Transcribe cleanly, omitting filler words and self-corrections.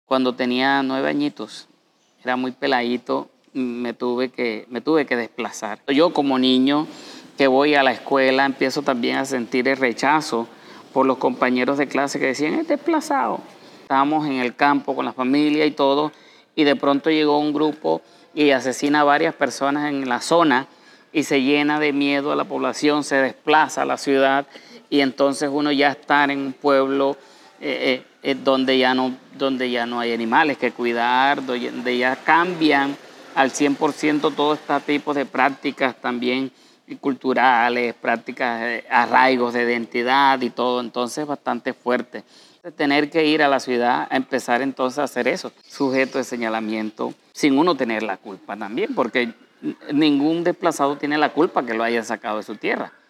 cuando tenía 9 añitos, era muy peladito, me tuve que desplazar. Yo como niño que voy a la escuela empiezo también a sentir el rechazo por los compañeros de clase que decían, es desplazado. Estábamos en el campo con la familia y todo, y de pronto llegó un grupo y asesina a varias personas en la zona y se llena de miedo a la población, se desplaza a la ciudad y entonces uno ya está en un pueblo donde ya no hay animales que cuidar, donde ya cambian al 100% todo este tipo de prácticas también culturales, prácticas, arraigos de identidad y todo, entonces bastante fuerte. Tener que ir a la ciudad a empezar entonces a hacer eso, sujeto de señalamiento, sin uno tener la culpa también, porque ningún desplazado tiene la culpa que lo haya sacado de su tierra.